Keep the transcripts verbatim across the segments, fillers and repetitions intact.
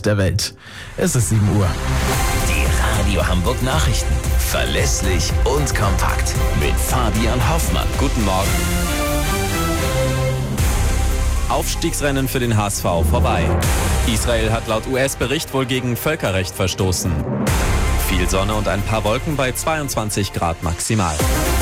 Ort der Welt. Es ist sieben Uhr. Die Radio Hamburg Nachrichten. Verlässlich und kompakt. Mit Fabian Hoffmann. Guten Morgen. Aufstiegsrennen für den H S V vorbei. Israel hat laut U S-Bericht wohl gegen Völkerrecht verstoßen. Viel Sonne und ein paar Wolken bei zweiundzwanzig Grad maximal.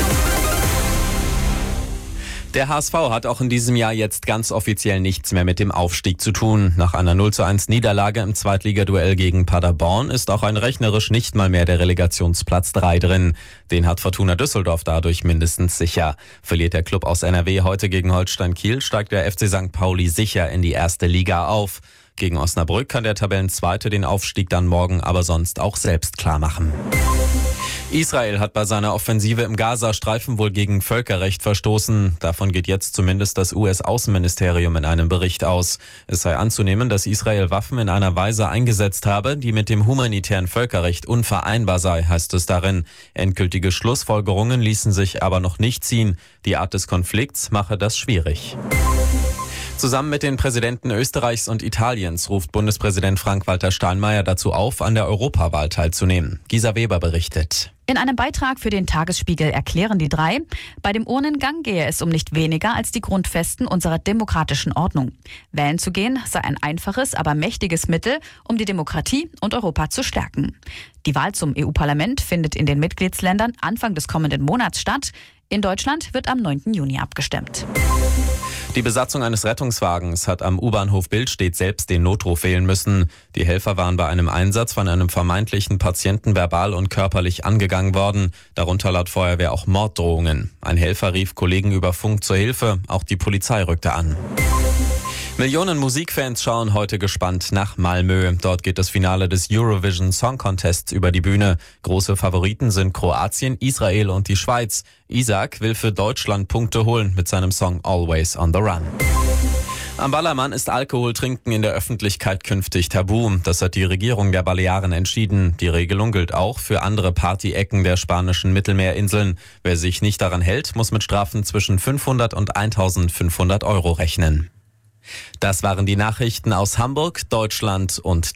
Der H S V hat auch in diesem Jahr jetzt ganz offiziell nichts mehr mit dem Aufstieg zu tun. Nach einer null zu eins Niederlage im Zweitligaduell gegen Paderborn ist auch ein rechnerisch nicht mal mehr der Relegationsplatz drei drin. Den hat Fortuna Düsseldorf dadurch mindestens sicher. Verliert der Klub aus N R W heute gegen Holstein Kiel, steigt der F C Sankt Pauli sicher in die erste Liga auf. Gegen Osnabrück kann der Tabellenzweite den Aufstieg dann morgen aber sonst auch selbst klar machen. Israel hat bei seiner Offensive im Gazastreifen wohl gegen Völkerrecht verstoßen. Davon geht jetzt zumindest das U S-Außenministerium in einem Bericht aus. Es sei anzunehmen, dass Israel Waffen in einer Weise eingesetzt habe, die mit dem humanitären Völkerrecht unvereinbar sei, heißt es darin. Endgültige Schlussfolgerungen ließen sich aber noch nicht ziehen. Die Art des Konflikts mache das schwierig. Zusammen mit den Präsidenten Österreichs und Italiens ruft Bundespräsident Frank-Walter Steinmeier dazu auf, an der Europawahl teilzunehmen. Gisa Weber berichtet. In einem Beitrag für den Tagesspiegel erklären die drei, bei dem Urnengang gehe es um nicht weniger als die Grundfesten unserer demokratischen Ordnung. Wählen zu gehen sei ein einfaches, aber mächtiges Mittel, um die Demokratie und Europa zu stärken. Die Wahl zum E U-Parlament findet in den Mitgliedsländern Anfang des kommenden Monats statt. In Deutschland wird am neunten Juni abgestimmt. Die Besatzung eines Rettungswagens hat am U-Bahnhof Billstedt selbst den Notruf wählen müssen. Die Helfer waren bei einem Einsatz von einem vermeintlichen Patienten verbal und körperlich angegangen worden. Darunter laut Feuerwehr auch Morddrohungen. Ein Helfer rief Kollegen über Funk zur Hilfe. Auch die Polizei rückte an. Millionen Musikfans schauen heute gespannt nach Malmö. Dort geht das Finale des Eurovision Song Contests über die Bühne. Große Favoriten sind Kroatien, Israel und die Schweiz. Isaac will für Deutschland Punkte holen mit seinem Song Always on the Run. Am Ballermann ist Alkoholtrinken in der Öffentlichkeit künftig tabu. Das hat die Regierung der Balearen entschieden. Die Regelung gilt auch für andere Partyecken der spanischen Mittelmeerinseln. Wer sich nicht daran hält, muss mit Strafen zwischen fünfhundert und eintausendfünfhundert Euro rechnen. Das waren die Nachrichten aus Hamburg, Deutschland und